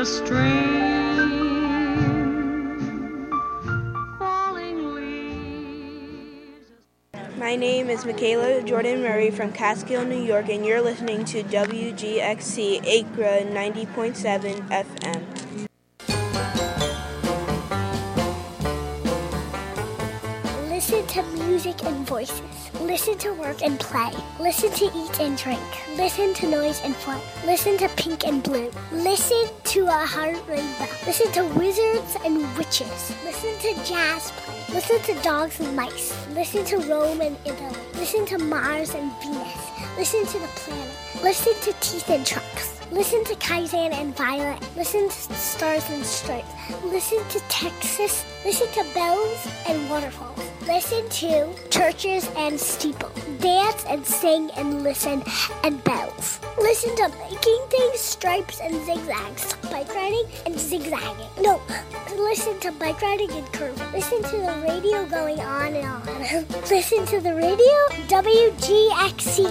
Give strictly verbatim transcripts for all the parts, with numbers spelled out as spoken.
a stream, falling leaves. My name is Michaela Jordan Murray from Catskill, New York, and you're listening to W G X C Acra ninety point seven F M. Listen to music and voices. Listen to work and play. Listen to eat and drink. Listen to noise and fun. Listen to pink and blue. Listen to a heart rainbow. Listen to wizards and witches. Listen to jazz play. Listen to dogs and mice. Listen to Rome and Italy. Listen to Mars and Venus. Listen to the planet. Listen to teeth and trucks. Listen to Kaizen and Violet. Listen to Stars and Stripes. Listen to Texas. Listen to bells and waterfalls. Listen to churches and steeples. Dance and sing and listen and bells. Listen to making things, stripes and zigzags. Bike riding and zigzagging. No, listen to bike riding and curving. Listen to the radio going on and on. Listen to the radio, W G X C.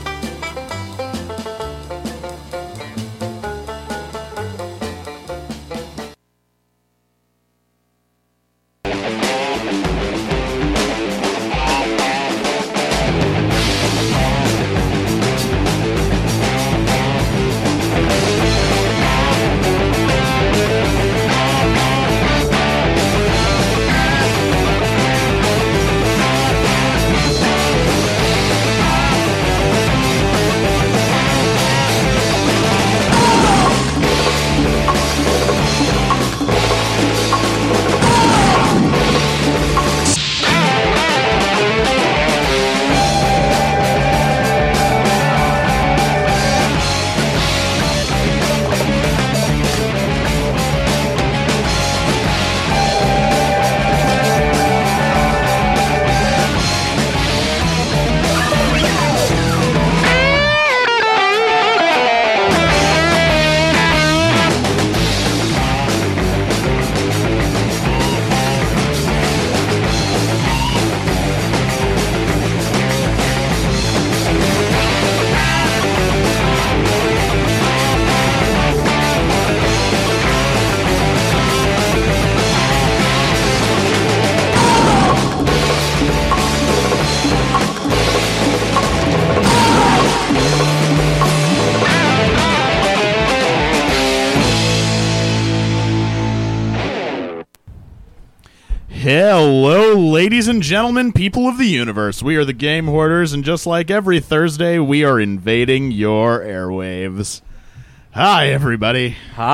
Hello, ladies and gentlemen, people of the universe. We are the Game Hoarders, and just like every Thursday, we are invading your airwaves. Hi, everybody.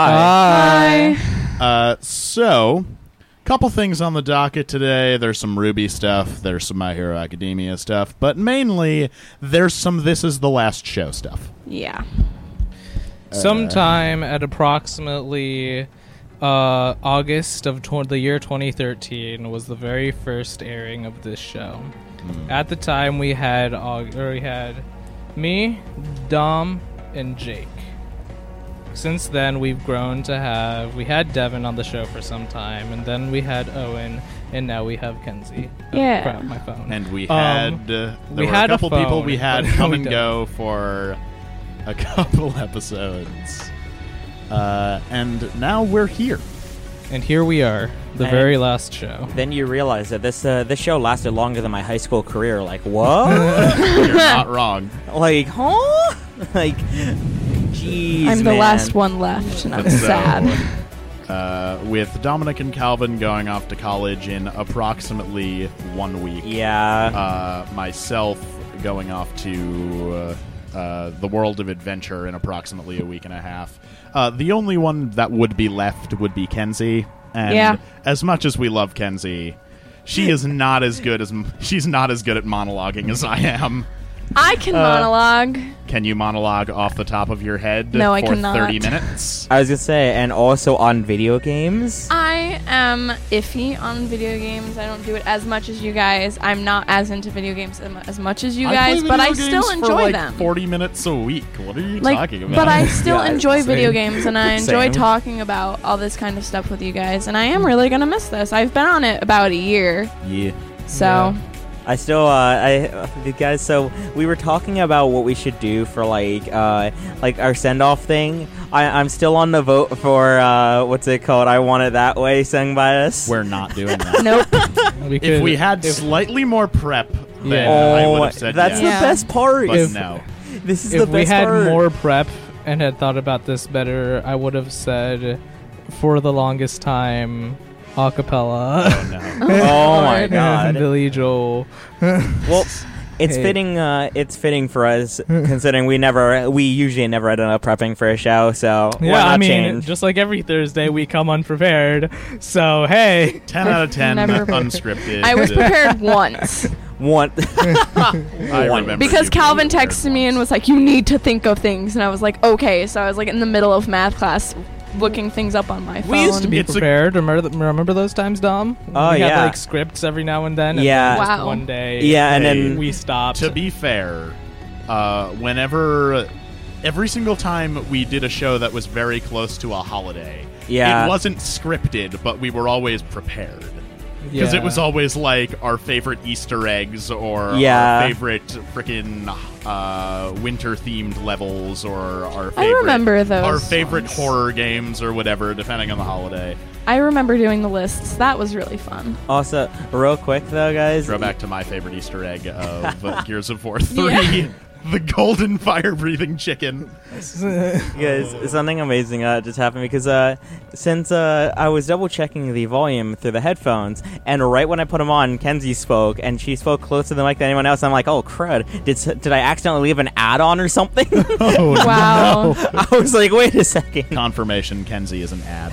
Hi. Hi. Uh, so, couple things on the docket today. There's some Ruby stuff. There's some My Hero Academia stuff. But mainly, there's some This Is the Last Show stuff. Yeah. Sometime at approximately uh, August of tw- the year twenty thirteen was the very first airing of this show. Mm. At the time, we had Aug- or we had me, Dom, and Jake. Since then, we've grown to have... We had Devin on the show for some time, and then we had Owen, and now we have Kenzie. Oh, Yeah. crap, my phone. And we Um, had... Uh, there we were had a a couple people phone, we had but come we and don't. go for a couple episodes. Uh, and now we're here. And here we are, the And very last show. Then you realize that this uh, this show lasted longer than my high school career. Like, what? You're not wrong. Like, huh? Like, jeez, I'm the man. last one left, and I'm So, sad. Uh, with Dominic and Calvin going off to college in approximately one week. Yeah. Uh, myself going off to uh, uh, the world of adventure in approximately a week and a half. Uh, the only one that would be left would be Kenzie. And Yeah. as much as we love Kenzie, she is not as good as she's not as good at monologuing as I am. I can Uh, monologue. Can you monologue off the top of your head No, I for cannot. thirty minutes? I was gonna say, and also on video games. I am iffy on video games. I don't do it as much as you guys. I'm not as into video games as mu- as much as you guys, play but I video still games enjoy for like them. forty minutes a week. What are you Like, talking about? but I still Yeah, enjoy same. video games, and I enjoy Same. talking about all this kind of stuff with you guys. And I am really gonna miss this. I've been on it about a year, Yeah. so I still, uh, I, uh, the guys. So we were talking about what we should do for like, uh, like our send off thing. I, I'm still on the vote for uh, what's it called? I Want It That Way, sung by us. We're not doing that. Nope. We If could- we had if- slightly more prep, then Yeah. I Oh, would have said that's yes. the Yeah. best part. But If- no. This is if the we best had part. more prep and had thought about this better, I would have said, for the longest time, acapella. Oh, no. Oh my Lord. god. Billy Joel. Well, it's Hey. fitting. Uh, it's fitting for us, considering we never, we usually never end up prepping for a show. So why Yeah, not I mean, change? just like every Thursday, we come unprepared. So hey, ten out of ten Never- unscripted. I was prepared once One. I One. remember because you Calvin being prepared texted me and once. was like, "You need to think of things," and I was like, "Okay." So I was like in the middle of math class, looking things up on my phone. we used to be It's a- prepared. remember, th- remember those times, Dom? Oh, we yeah. had like scripts every now and then. And Yeah. then just Wow. one day. Yeah, and Hey, then we stopped. To be fair, uh, whenever, every single time we did a show that was very close to a holiday, Yeah. it wasn't scripted, but we were always prepared. Because Yeah. it was always like our favorite Easter eggs or Yeah. our favorite freaking uh, winter-themed levels or our favorite, I remember those our favorite ones. horror games or whatever, depending on the holiday. I remember doing the lists. That was really fun. also, real quick though, guys. Throw back to my favorite Easter egg of uh, Gears of War three, the golden fire-breathing chicken. Guys, something amazing uh, just happened because uh, since uh, I was double checking the volume through the headphones, and right when I put them on, Kenzie spoke, and she spoke closer to the mic than anyone else. I'm like, oh crud! Did s- did I accidentally leave an ad on or something? Oh, Wow. I was like, wait a second. Confirmation, Kenzie is an ad.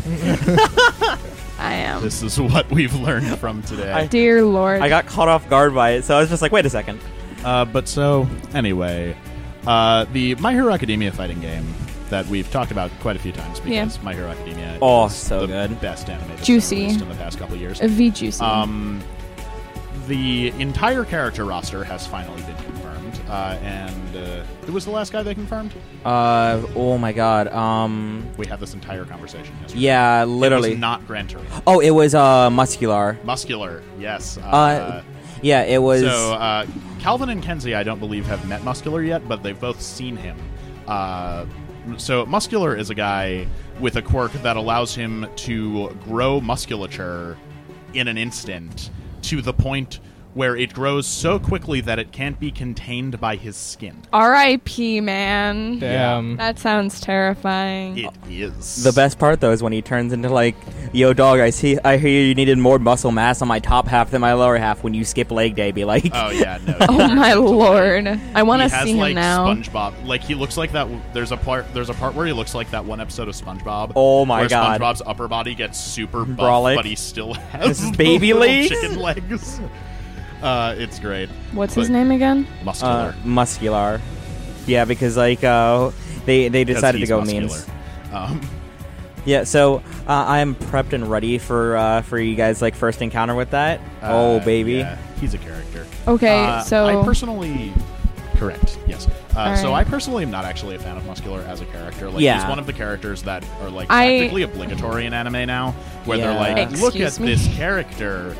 I am. This is what we've learned from today. I- Dear Lord. I got caught off guard by it, so I was just like, wait a second. Uh, but so, anyway, uh, the My Hero Academia fighting game that we've talked about quite a few times because Yeah. My Hero Academia Oh, is so the good. best anime that's Juicy. been released in the past couple of years. A V juicy. Um, the entire character roster has finally been confirmed, uh, and uh, who was the last guy they confirmed? Uh, oh my god. Um, We had this entire conversation yesterday. yeah, It literally. was not Gran Turismo. Oh, it was uh muscular. Muscular, yes. Uh, Uh, yeah, it was. So, uh, Calvin and Kenzie, I don't believe, have met Muscular yet, but they've both seen him. Uh, so, Muscular is a guy with a quirk that allows him to grow musculature in an instant to the point where it grows so quickly that it can't be contained by his skin. R I P man. Damn. That sounds terrifying. It is. The best part though is when he turns into like, yo dog, I see, I hear you needed more muscle mass on my top half than my lower half when you skip leg day. Be like, Oh, yeah, no. Oh my lord. I want to He has, see him like, now. SpongeBob, like he looks like that. There's a part. There's a part where he looks like that one episode of SpongeBob. Oh my where God. SpongeBob's upper body gets super buff, Brolic. but he still has His the baby little legs? chicken legs. Uh, it's great. What's But his name again? Muscular. uh, muscular. Yeah, because like uh, they they 'Cause decided to he's go muscular. memes. Um, Yeah, so uh, I'm prepped and ready for uh, for you guys like first encounter with that. oh uh, baby. yeah, he's a character. Okay, Uh, so I personally, correct. Yes. Uh, All So I right. personally am not actually a fan of Muscular as a character. Like Yeah. he's one of the characters that are like I- practically obligatory in anime now, where Yeah. they're like, look at Excuse me? this character.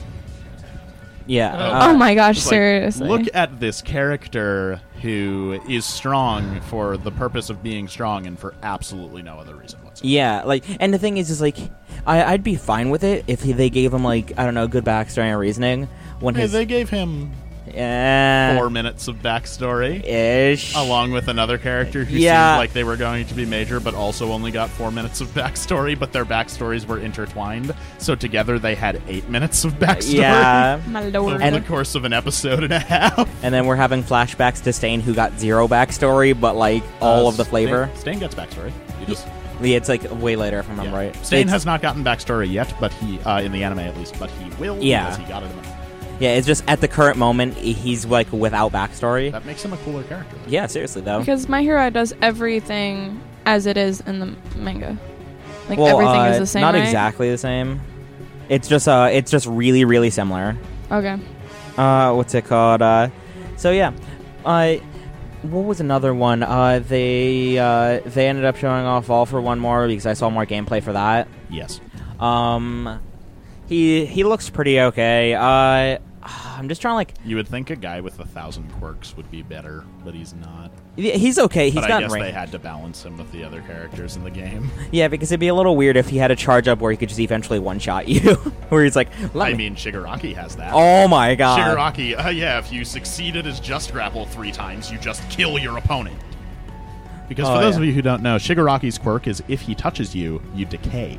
Yeah. Oh. uh, oh my gosh, It's like, seriously. look at this character who is strong for the purpose of being strong and for absolutely no other reason whatsoever. Yeah, like, and the thing is, is like, I, I'd be fine with it if he, they gave him like, I don't know, good backstory and reasoning when Hey, his they gave him yeah four minutes of backstory, ish along with another character who Yeah. seemed like they were going to be major, but also only got four minutes of backstory, but their backstories were intertwined, so together they had eight minutes of backstory Yeah, my over lord. And- the course of an episode and a half. and then we're having flashbacks to Stain, who got zero backstory, but like all Uh, of the flavor. Stain, Stain gets backstory. You just Yeah, it's like way later if I'm yeah. right. Stain It's- has not gotten backstory yet, but he uh, in the anime at least, but he will Yeah. because he got it in the Yeah, it's just at the current moment he's like without backstory. That makes him a cooler character. Yeah, seriously though. Because My Hero does everything as it is in the manga. Like well, everything uh, is the same, not right? exactly the same. It's just uh, it's just really really similar. Okay. Uh, what's it called? Uh, so yeah, uh, what was another one? Uh, they uh, they ended up showing off All for One more because I saw more gameplay for that. Yes. Um, he he looks pretty okay. Uh, I'm just trying to like. You would think a guy with a thousand quirks would be better, but he's not. Yeah, he's okay. He's but I got guess range. they had to balance him with the other characters in the game. Yeah, because it'd be a little weird if he had a charge up where he could just eventually one shot you, where he's like, Let I me. mean, Shigaraki has that. Oh my god. Shigaraki, uh, yeah, if you succeed at his just grapple three times, you just kill your opponent. Because Oh, for those yeah. of you who don't know, Shigaraki's quirk is if he touches you, you decay.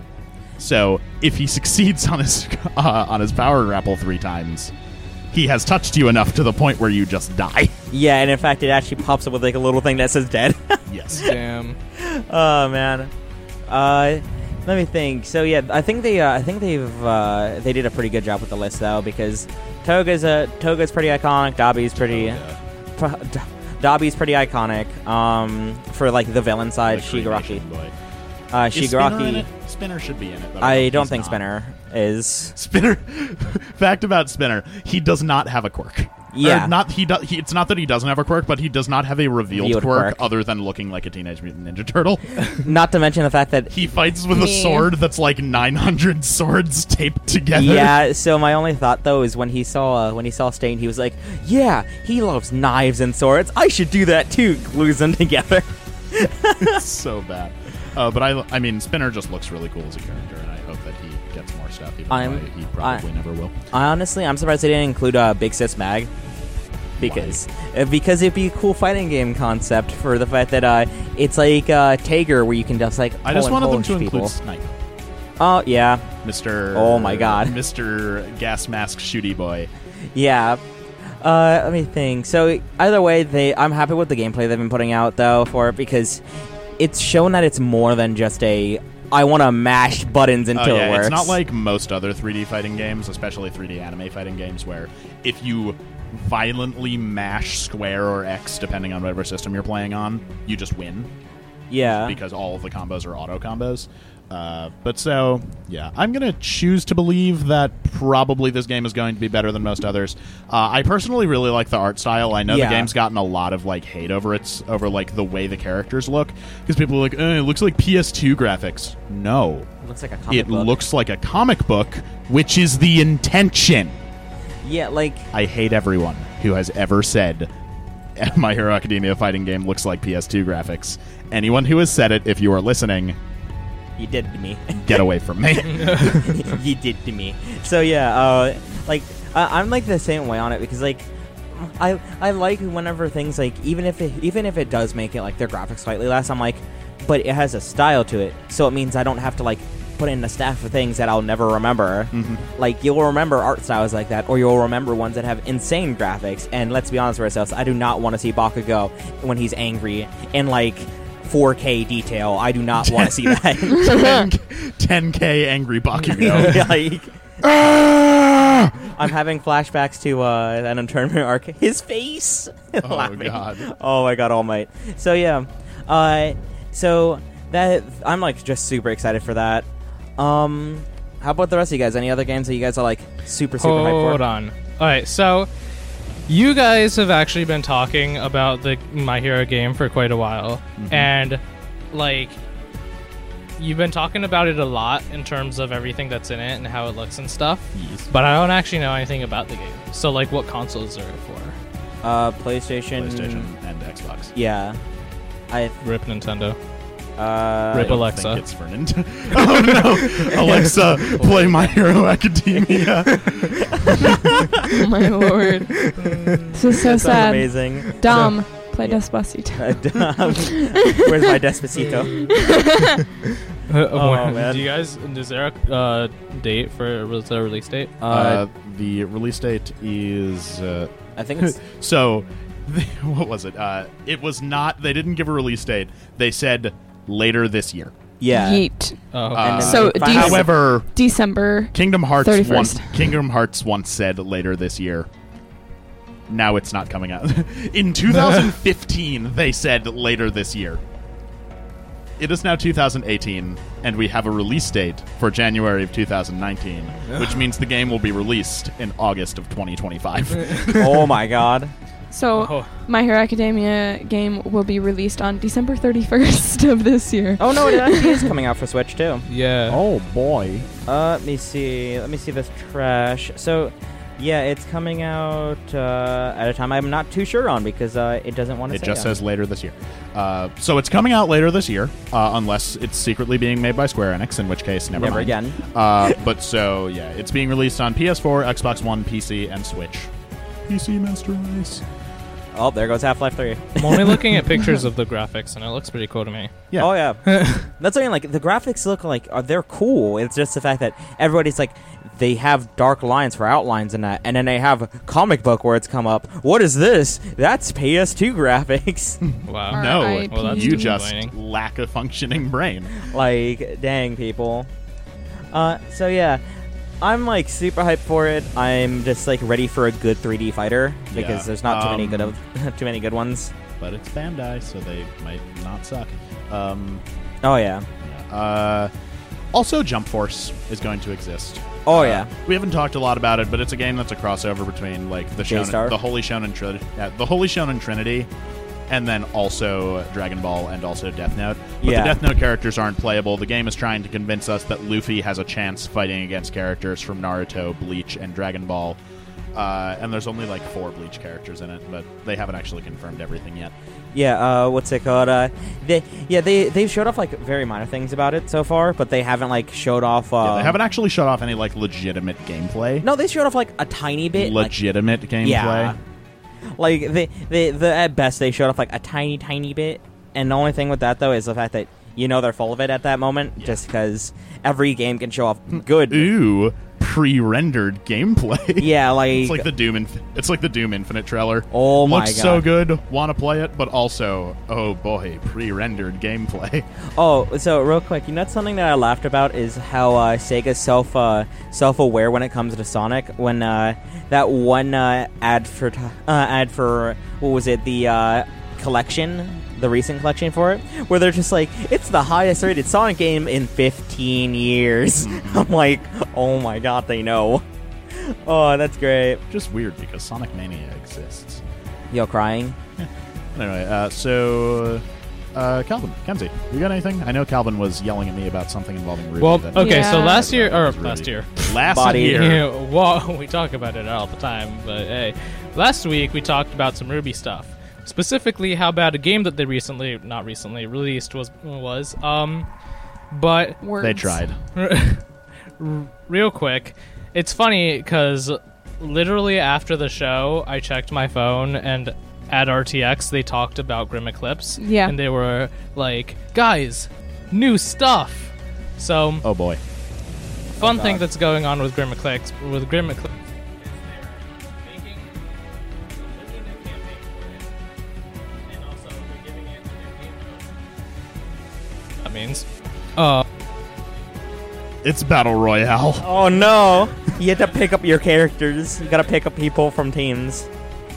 So if he succeeds on his uh, on his power grapple three times, he has touched you enough to the point where you just die. Yeah, and in fact, it actually pops up with like a little thing that says dead. Yes. Damn. Oh man. Uh, let me think. So yeah, I think they, uh, I think they've, uh, they did a pretty good job with the list though, because Toga's a Toga's pretty iconic. Dobby's pretty, Toga. pro- D- Dobby's pretty iconic. Um, for like the villain side, Like Shigaraki. Cremation Boy. Uh, Is Spinner in Shigaraki. it? Spinner should be in it. But I don't he's think not. Spinner is. Spinner. Fact about Spinner: he does not have a quirk. Yeah. Or not he. Do, he. It's not that he doesn't have a quirk, but he does not have a revealed Revealed quirk, quirk. other than looking like a Teenage Mutant Ninja Turtle. Not to mention the fact that. He fights with a Me. sword that's like nine hundred swords taped together. Yeah. So my only thought though is when he saw uh, when he saw Stain, he was like, "Yeah, he loves knives and swords. I should do that too." Glues them together. It's so bad. Uh, but I. I mean, Spinner just looks really cool as a character, and I hope that he gets more stuff. Even I'm- though he probably I- never will. Honestly, I'm surprised they didn't include uh, Big Sis Mag. Because uh, because it'd be a cool fighting game concept for the fact that uh, it's like uh, Tager, where you can just like I pull just and wanted them Polish to people. include Snipe, Oh yeah, Mister Oh my God. Mister Gas Mask Shooty Boy. yeah. Uh, let me think. So either way, they I'm happy with the gameplay they've been putting out though for it, because it's shown that it's more than just a I want to mash buttons until Oh, yeah, it works. it's not like most other three D fighting games, especially three D anime fighting games, where if you violently mash square or X, depending on whatever system you're playing on, you just win yeah. because all of the combos are auto combos. Uh, but so, yeah, I'm going to choose to believe that probably this game is going to be better than most others. Uh, I personally really like the art style. I know Yeah. the game's gotten a lot of like hate over its over like the way the characters look, because people are like, eh, it looks like P S two graphics. No, It looks like a comic it book. looks like a comic book, which is the intention. yeah, like I hate everyone who has ever said My Hero Academia fighting game looks like P S two graphics. Anyone who has said it, if you are listening, you did to me. get away from me. You did to me. So yeah, uh, like I, I'm like the same way on it, because like I I like whenever things like even if it even if it does make it like their graphics slightly less, I'm like, but it has a style to it, so it means I don't have to like put in a stack of things that I'll never remember. Mm-hmm. Like you'll remember art styles like that, or you'll remember ones that have insane graphics. And let's be honest with ourselves, I do not want to see Bakugo when he's angry in like four K detail. I do not want to see that. ten K angry Bakugo. like, I'm having flashbacks to uh, an internment arc. His face. Oh, Laughing. God. Oh my god, All Might. So yeah, uh, so that I'm like just super excited for that. Um, how about the rest of you guys? Any other games that you guys are like super super hyped for? Hold on. All right, so you guys have actually been talking about the My Hero game for quite a while, Mm-hmm. and like you've been talking about it a lot in terms of everything that's in it and how it looks and stuff. Yes. But I don't actually know anything about the game. So like, what consoles are it for? Uh, PlayStation. PlayStation and Xbox. Yeah. I Rip Nintendo. uh. Rip I don't Alexa. think it's for Nintendo. Oh no, Alexa, play My Hero Academia. Oh my lord. This is so That sounds sad. amazing. Dom, play Yeah. Despacito. Uh, Where's my Despacito? oh man. Do you guys? Is there a uh, date for was there a release date? Uh, Uh, the release date is uh, I think it's so. What was it? Uh, it was not. They didn't give a release date. They said later this year. yeah. Yeet. Oh, Uh, And then So, they do finally- you- However, December. Kingdom Hearts thirty-first. once Kingdom Hearts once said later this year. Now it's not coming out. In two thousand fifteen, they said later this year. It is now two thousand eighteen, and we have a release date for January of two thousand nineteen, which means the game will be released in August of twenty twenty-five. Oh my god. So, Oh. My Hero Academia game will be released on December thirty-first of this year. Oh no, it actually is coming out for Switch too. yeah. Oh boy. Uh, let me see. Let me see this trash. So, Yeah, it's coming out uh, at a time I'm not too sure on because uh, it doesn't want to It say just on says later this year. Uh, so it's coming out later this year, uh, unless it's secretly being made by Square Enix, in which case, never, Never mind. again. Uh, but so, yeah, it's being released on P S four, Xbox One, P C, and Switch. P C Master Race. Oh, there goes Half-Life three. I'm only looking at pictures of the graphics, and it looks pretty cool to me. Yeah. Oh, yeah. That's something like the graphics look like uh, they're cool. It's just the fact that everybody's like, they have dark lines for outlines and that, and then they have comic book words come up. What is this? That's P S two graphics. Wow. No, R I P. Well, that's you just disappointing. lack a functioning brain. Like, dang, people. Uh, so yeah, I'm like super hyped for it. I'm just like ready for a good three D fighter because Yeah. there's not too many Um, good of too many good ones. But it's Bandai, so they might not suck. Um, Oh yeah. uh, also, Jump Force is going to exist. Oh Uh, yeah. We haven't talked a lot about it, but it's a game that's a crossover between like the J-Star? Shonen, the Holy Shonen Trinity, yeah, the Holy Shonen Trinity, and then also Dragon Ball and also Death Note. But Yeah. the Death Note characters aren't playable. The game is trying to convince us that Luffy has a chance fighting against characters from Naruto, Bleach, and Dragon Ball. Uh, and there's only like four Bleach characters in it, but they haven't actually confirmed everything yet. Yeah, uh, what's it called? Uh, they, yeah, they they've showed off like very minor things about it so far, but they haven't like showed off. Uh, Yeah, they haven't actually showed off any like legitimate gameplay. No, they showed off like a tiny bit. like- legitimate gameplay. Yeah. Like they, they, the at best they showed off like a tiny, tiny bit, and the only thing with that though is the fact that you know they're full of it at that moment, just because every game can show off good. Ooh, pre-rendered gameplay. Yeah, like, It's like the Doom. Inf- it's like the Doom Infinite trailer. Oh my Looks God. so good. Want to play it, but also, oh boy, pre-rendered gameplay. oh, so real quick, you know something that I laughed about is how uh, Sega's self uh, self-aware when it comes to Sonic. When uh, that one uh, ad for t- uh, ad for what was it the uh, collection. The recent collection for it, where they're just like, it's the highest rated Sonic game in fifteen years. I'm like, oh my god, they know. Oh, that's great. Just weird because Sonic Mania exists. Yo, crying. Anyway, uh, so uh, Calvin, Kenzie, you got anything? I know Calvin was yelling at me about something involving Ruby. Well, that- okay, so Yeah. last year, or Ruby. last year, last Body. year. Yeah, well, we talk about it all the time, but hey, last week we talked about some Ruby stuff. Specifically, how bad a game that they recently, not recently, released was was. Um, but Words. They tried. real quick, it's funny because literally after the show, I checked my phone and at R T X they talked about Grim Eclipse. Yeah. and they were like, "Guys, new stuff." So, Oh boy. fun Oh, thing God. that's going on with Grim Eclipse with Grim Eclipse. That means, uh, It's Battle Royale. Oh no! You have to pick up your characters. You gotta pick up people from teams.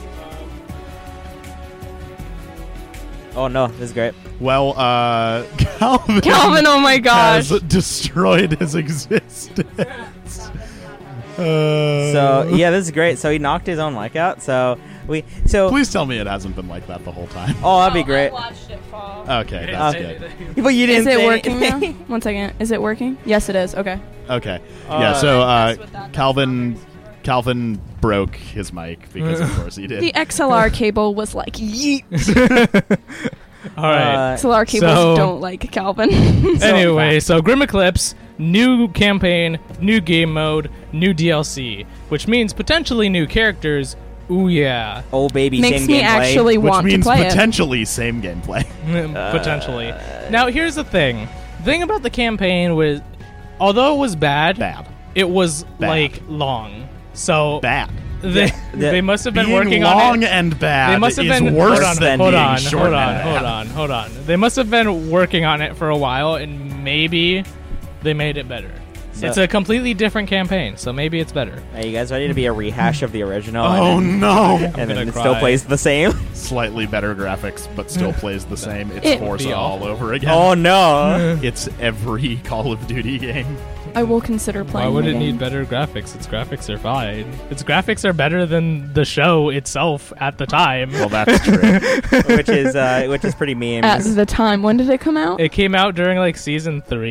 Oh no, this is great. Well, uh, Calvin, Calvin, oh my gosh. has destroyed his existence. Uh, So yeah, this is great. So he knocked his own mic out. So we so please tell me it hasn't been like that the whole time. oh that'd be great. watched it fall. Okay, that's Uh, good. But you didn't Is it say working now? anything. One second. Is it working? Yes, it is. Okay. Okay, Uh, yeah. So uh, Mess with that. Calvin, Calvin broke his mic because of course he did. The X L R cable was like, yeet. all right. Uh, X L R cables So- don't like Calvin. Anyway, so Grim Eclipse, new campaign, new game mode, new D L C, which means potentially new characters. Ooh yeah, oh baby, Makes same me gameplay. actually Which want to means play it. potentially same gameplay. potentially. Now here's the thing. The thing about the campaign was, although it was bad, Bad. it was Bad. like long. So Bad. they Yeah. they must have been Being working long on it. and bad They must have is been worse hold on, than hold being on, short hold on, and hold bad. on, hold on. They must have been working on it for a while, and maybe they made it better. So- It's a completely different campaign, so maybe it's better. Are you guys ready to be a rehash of the original? Oh and then, no! and gonna then it cry. still plays the same. Slightly better graphics, but still plays the same. It's It- Forza Be all awful. over again. Oh no! It's every Call of Duty game. I will consider Why playing would the it game. need better graphics? Its graphics are fine. Its graphics are better than the show itself at the time. Well, that's true. which is uh, which is pretty memes. At the time. When did it come out? It came out during like season three,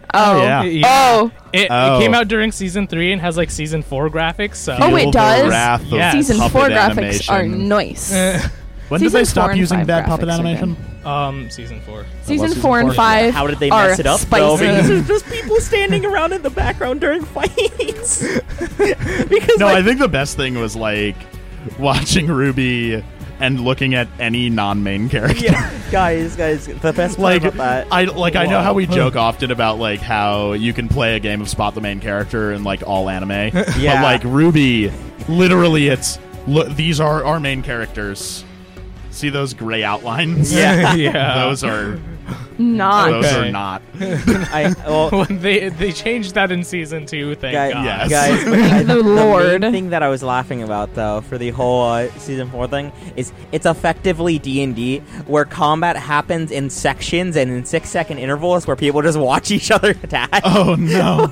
Oh. yeah. Oh. It, Oh. it came out during season three and has like season four graphics. So Oh, it Feel the does? wrath of Yeah. Season puppet four graphics animation. are nice. When did Season they four stop and using five bad puppet graphics are animation? um, season four. Season season four and four? five. How did they are mess it up, spicy. though? Because there's just people standing around in the background during fights. because, No, like, I think the best thing was like watching Ruby and looking at any non-main character. yeah, guys, guys, the best part Like about that. I like I know Wow. how we joke often about like how you can play a game of spot the main character in like all anime. Yeah. But like Ruby, literally it's look these are our main characters. See those gray outlines? Yeah. Yeah. Those are Not. those Okay. are not. I, well, When they they changed that in season two. Thank guys, God. Yes. guys, but I- The the Lord. main thing that I was laughing about though for the whole uh, season four thing is it's effectively D and D where combat happens in sections and in six second intervals where people just watch each other attack. Oh no.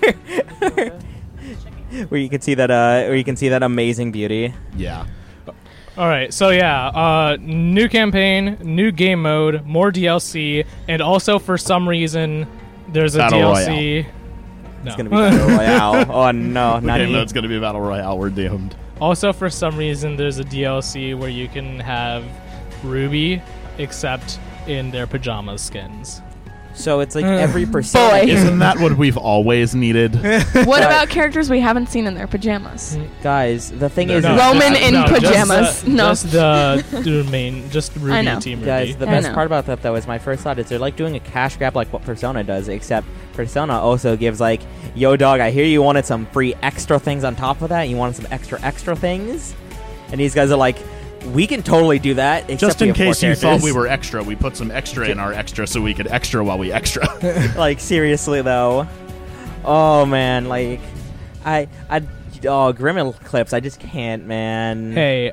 where you can see that, uh, where you can see that amazing beauty. Yeah. All right, so yeah, uh, new campaign, new game mode, more D L C, and also for some reason there's a Battle D L C. No. It's gonna be Battle Royale. Oh no, The not game even. mode's gonna be Battle Royale. We're doomed. Also, for some reason, there's a D L C where you can have Ruby, except in their pajama skins. So it's like every persona. Boy. Isn't that what we've always needed? What about characters we haven't seen in their pajamas? Guys, the thing is, No, is Roman just- in no, pajamas. Just, uh, No. just the, the main, just Ruby I know. team Ruby. guys, the I best know. part about that though is my first thought is they're like doing a cash grab like what Persona does, except Persona also gives like, yo dog, I hear you wanted some free extra things on top of that. You wanted some extra extra things, and these guys are like, we can totally do that. Except Just we in have four case you thought we characters." were extra, we put some extra in our extra so we could extra while we extra. Like seriously though, oh man, like I I oh Grimmel clips, I just can't, man. Hey,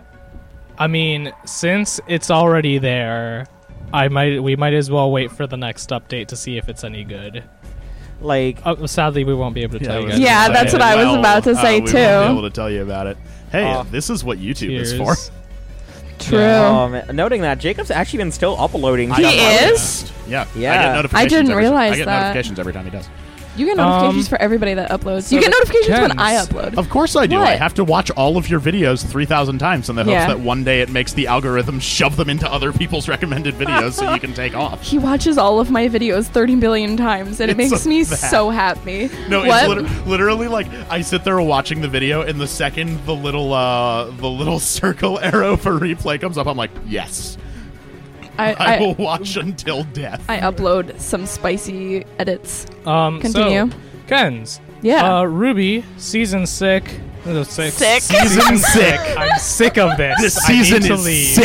I mean, since it's already there, I might we might as well wait for the next update to see if it's any good. Like Uh, sadly, we won't be able to tell you guys. Yeah, about that's it. what I was about to uh, say, we too. won't be able to tell you about it. Hey, Oh. this is what YouTube Cheers. is for. True. oh, man. Noting that Jacob's actually been still uploading. He I got is? notified. Yeah, Yeah. I get I notifications. didn't every, realize I get that. notifications every time he does. You get notifications Um, for everybody that uploads. so You get the notifications when I Kens. upload. Of course I do. What? I have to watch all of your videos three thousand times in the hopes Yeah. that one day it makes the algorithm shove them into other people's recommended videos so you can take off. He watches all of my videos thirty billion times, and it It's makes so me bad. so happy. No, what? it's lit- literally like I sit there watching the video, and the second the little uh, the little circle arrow for replay comes up, I'm like, yes, I, I, I, will watch until death. I upload some spicy edits. Um, Continue. So, Kens. Yeah. Uh, Ruby, season sick. uh, Sick. Sick. Season sick. I'm sick of this. This I need season to is leave.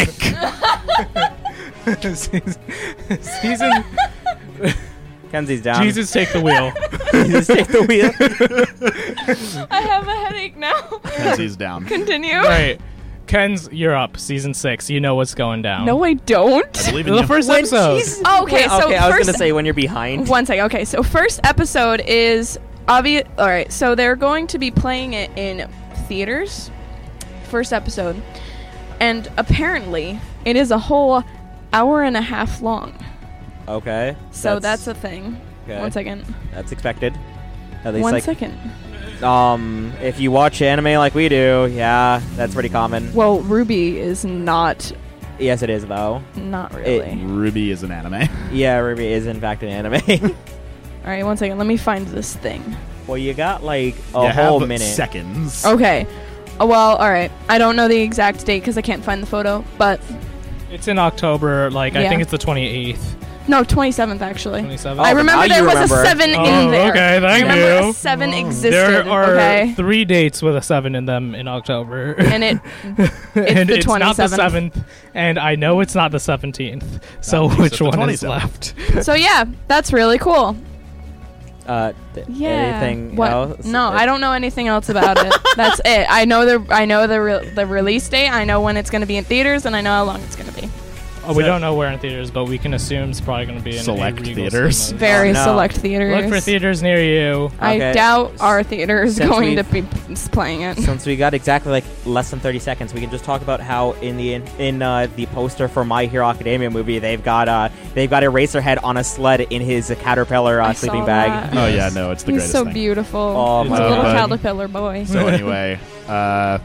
sick. season, season. Kenzie's down. Jesus, take the wheel. Jesus, take the wheel. I have a headache now. Kenzie's down. Continue. All right, Ken's, you're up. Season six. You know what's going down. No, I don't. I believe in The you. first When episode. she's- Oh, okay, Wait, so okay, I was first- gonna say when you're behind. One second. Okay, so first episode is obvious. All right, so they're going to be playing it in theaters. First episode, and apparently it is a whole hour and a half long. Okay. So that's, a thing. okay. One second. That's expected. At least One like second. um, if you watch anime like we do, yeah, that's pretty common. Well, Ruby is not. Yes, it is though. Not really. Ruby is an anime. Yeah, Ruby is in fact an anime. All right, one second. Let me find this thing. Well, you got like a You whole have minute. seconds. Okay. Oh, well, all right. I don't know the exact date because I can't find the photo, but It's in October. Like I Yeah. think it's the twenty-eighth. no, twenty-seventh actually. twenty-seventh. Oh, I but remember now there you was remember. a seven Oh, in there. okay, thank I remember you. a seven existed. There are okay. three dates with a seven in them in October. And it and the it's not the twenty-seventh. seventh, and I know it's not the seventeenth. So That makes which it the one is twenty-seventh. left? so yeah, that's really cool. Uh, th- Yeah. anything what? else? No, I don't know anything else about it. That's it. I know the I know the re- the release date. I know when it's going to be in theaters, and I know how long it's going to be. Oh, we So- don't know where in theaters, but we can assume it's probably going to be in Select a Regal theaters. Cinemas. Very Oh, no. select theaters. Look for theaters near you. I Okay. doubt our theater is Since going to we've- be p- playing it. Since we got exactly like less than thirty seconds, we can just talk about how in the in uh, the poster for My Hero Academia movie, they've got uh, they've got Eraserhead on a sled in his caterpillar uh, I sleeping saw bag. that. Oh yeah, no, it's the He's greatest so thing. beautiful. Oh, He's my a little God. caterpillar boy. So anyway, uh,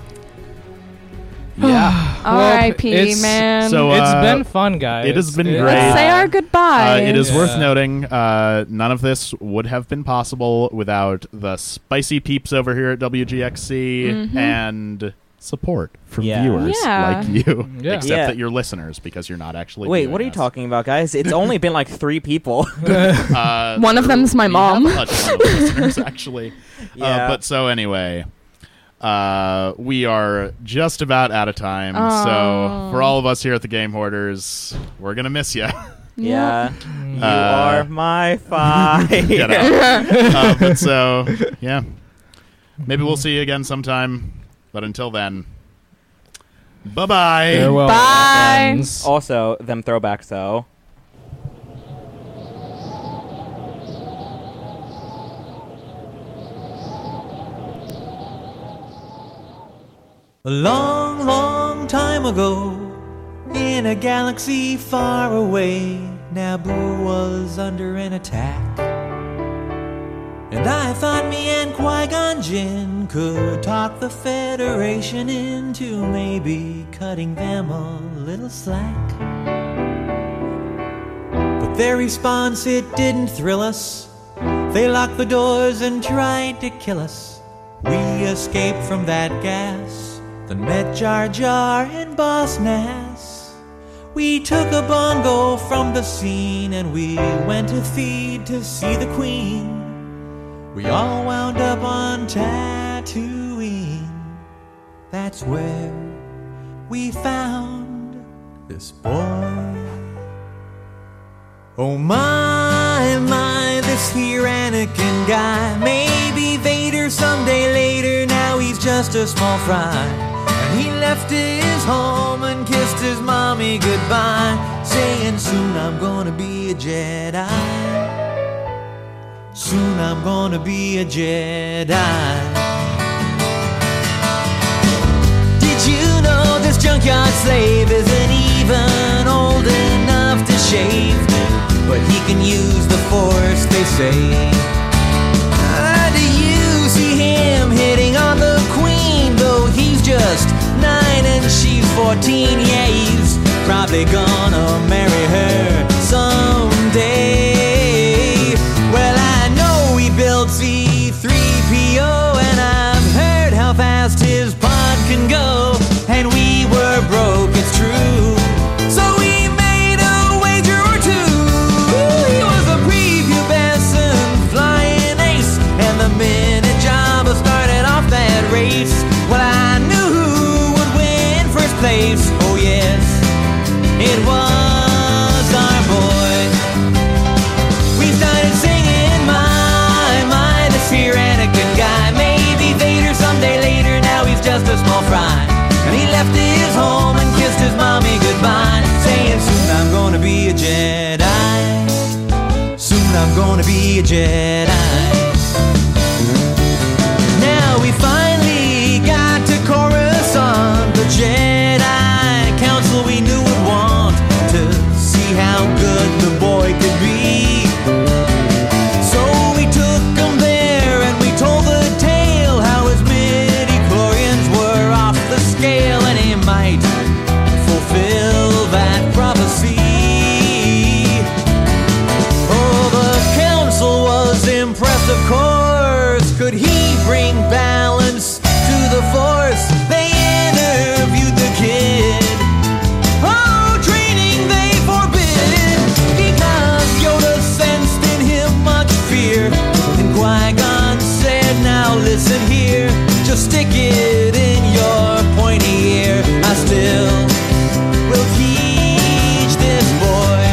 yeah. R I P it's- man. So, uh, It's been fun, guys. it has been It- great. Let's say our Uh, goodbye. it is Yeah. worth noting, uh, none of this would have been possible without the spicy peeps over here at W G X C Mhm. and support from Yeah. viewers Yeah. like you. Yeah. Except Yeah. that you're listeners because you're not actually. Wait, doing what are you this. talking about, guys? It's only been like three people. Uh, One of them's my we mom. have a ton of listeners, actually. Yeah. Uh, but so anyway, uh, we are just about out of time. Oh. So for all of us here at the Game Hoarders, we're gonna miss you. Yeah. You Uh, are my fire. Get out. uh, but so yeah, maybe we'll see you again sometime. But until then, bye bye. Farewell, Bye. friends. Also, them throwbacks, though. A long, long time ago, in a galaxy far away, Naboo was under an attack. And I thought me and Qui-Gon Jinn could talk the Federation into maybe cutting them a little slack. But their response, it didn't thrill us. They locked the doors and tried to kill us. We escaped from that gas, then met Jar Jar and Boss Nass. We took a bongo from the scene and we went to Theed to see the Queen. We all wound up on Tatooine. That's where we found this boy. Oh my, my, this here Anakin guy. Maybe Vader someday later, now he's just a small fry. And he left his home and kissed his mommy goodbye, saying soon I'm gonna be a Jedi. Soon I'm gonna be a Jedi. Did you know this junkyard slave isn't even old enough to shave? But he can use the Force, they say. Ah, do you see him hitting on the Queen? Though he's just nine and she's fourteen. Yeah, he's probably gonna marry her someday. Well, I know he built C three P O, and I've heard how fast his pod can go. And we were broke, it's true. So we made a wager or two. He was a prepubescent flying ace, and the minute Jabba started off that race, well, I knew who would win first place. Oh yes, it was our boy. We started singing, my, my, this here Anakin guy. Maybe Vader someday later, now he's just a small fry. And he left his home and kissed his mommy goodbye, saying soon I'm gonna be a Jedi. Soon I'm gonna be a Jedi. Now we finally got to Coruscant, the Jedi Council we knew would want to see how good the boy could be. So we took him there and we told the tale how his midi-chlorians were off the scale, and he might fulfill that prophecy. Oh, the council was impressed, of course. Could he bring balance to the Force? They interviewed the kid. Oh, training they forbid, because Yoda sensed in him much fear. And Qui-Gon said, now listen here, just stick it in your pointy ear. I still will teach this boy.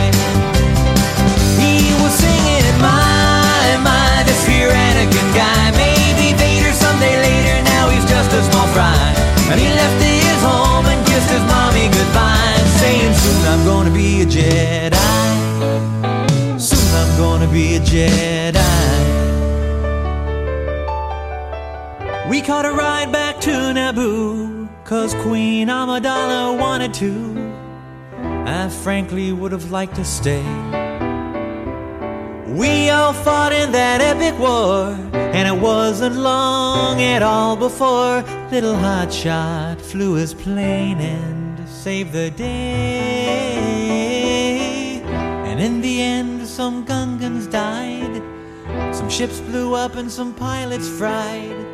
He was singing, my, my, this here Anakin guy. Maybe Vader someday later, now he's just a small fry. And he left his home and kissed his mommy goodbye, saying soon I'm gonna be a Jedi. Soon I'm gonna be a Jedi. We caught a ride back to Naboo, cause Queen Amidala wanted to. I frankly would have liked to stay. We all fought in that epic war, and it wasn't long at all before little hotshot flew his plane and saved the day. And in the end, some Gungans died, some ships blew up and some pilots fried.